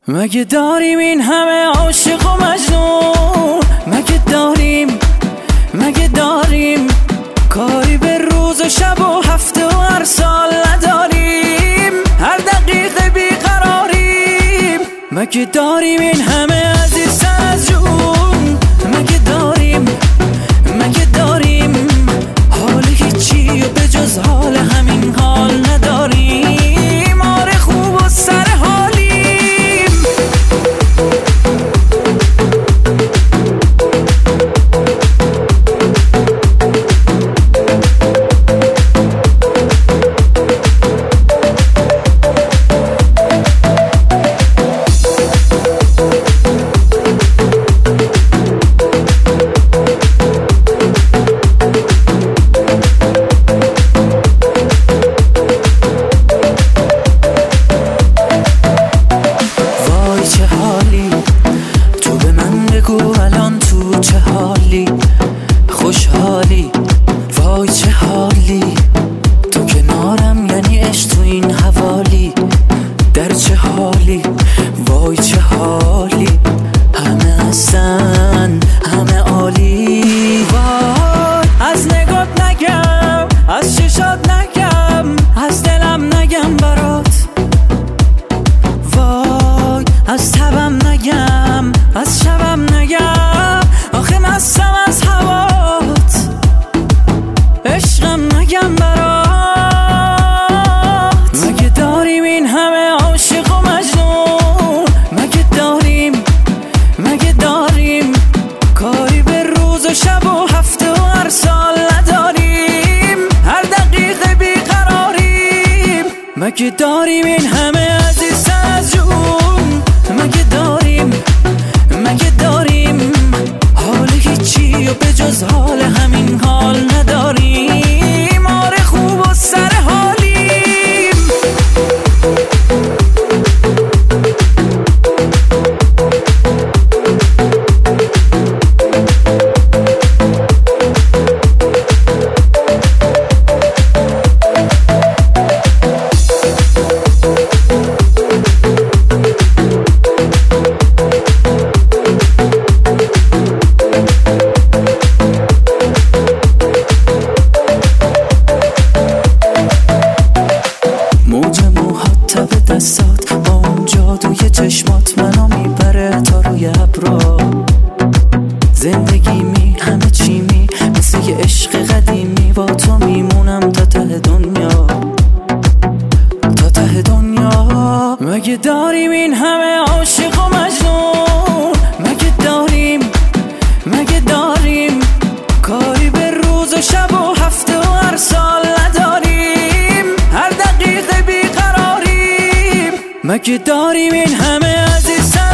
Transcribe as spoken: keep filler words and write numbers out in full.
مگه داریم این همه عاشق و مجنون؟ مگه داریم مگه داریم کاری به روز و شب و هفته و هر سال نداریم؟ هر دقیقه بیقراریم. مگه داریم این همه عزیزتر از جون؟ مگه داریم مگه داریم حال هیچی و به جز حال همین حال نداریم؟ آره خوب و سر حالیم. خوشحالی وای چه حالی، تو کنارم یعنی عشق تو این حوالی. در چه حالی وای چه حالی، همه هستن همه عالی. وای از نگات نگم، از چشات نگم، از دلم نگم برات. وای از تبم نگم، از شبم نگم، آخه مستم از هوات. عشقم نگم برات. مگه داریم این همه عاشق و مجنون؟ مگه داریم مگه داریم کاری به روز و شب و هفته و هر سال نداریم؟ هر دقیقه بیقراریم. مگه داریم این همه عزیزتر از جون؟ مگه داریم مگه داریم حال هیچی و به جز حال همین حال نداریم؟ آره خوب و سر حالیم. دستات با اون جادوی چشمات منو میبره تا روی ابرا. زندگی می همه چی می مثل یه عشق قدیمی، با تو میمونم تا ته دنیا تا ته دنیا. مگه داریم این همه عاشق و مجنون؟ مگه داریم مگه داریم کاری به روز و شب و هفته و هر سال نداریم؟ هر دقیقه بیقراریم. مگه داریم این همه عزیزتر